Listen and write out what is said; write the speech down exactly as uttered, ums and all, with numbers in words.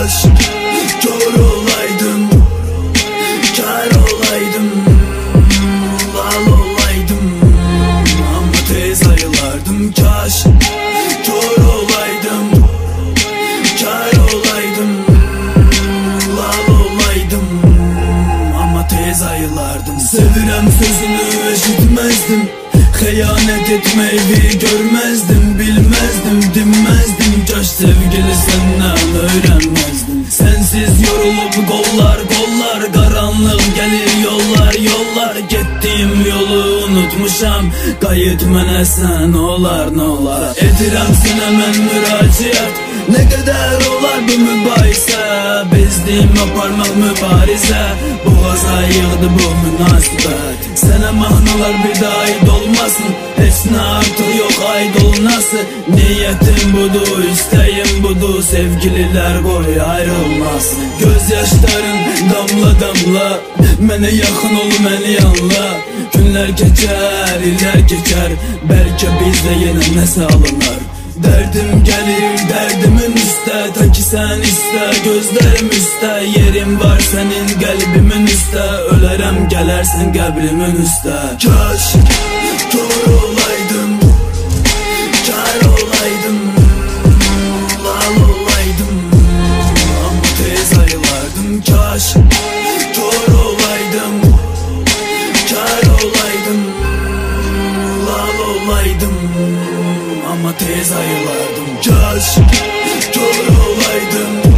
Kaş kör olaydım, kar olaydım, lal olaydım, ama tez ayılardım. Kaş kör olaydım, kar olaydım, lal olaydım, ama tez ayılardım. Sevirem sözünü eşitmezdim, xəyanət etmeyi görmezdim, bilmezdim, dinmezdim. Kaş sevgili senden öğrenmezdim. Sensiz yorulup kollar kollar, karanlık gelir yollar yollar. Gittiğim yolu unutmuşam, qayıt mənə sən olar nə olar. Edirəm sənə mən müraciət, ne kadar olar bu mübahisə. Bezdim aparmaq mübarizə, boğaza yığdı bu münasibət. Sənə mahnalar bir daha ait olmasın, heç nə artıq yox ait olunası. Niyetim budur, isteğim budur, sevgililer qoy ayrılmasın. Göz yaşların damla damla, mənə yaxın ol, məni anla. Günler geçer, iller geçer, belki bizde yine nəsə alınır. Derdim gelir derdimin üstə, ta ki sen iste, gözlerim üstə. Yerim var senin kalbimin üstə, ölərəm gələrsən qəbrimin üstə. Kaş kör olaydım, kar olaydım, lal olaydım, ama tez ayılardım. Kaş kör olaydım, kar olaydım, lal olaydım, ama tez ayılardım. Kaş kör olaydım,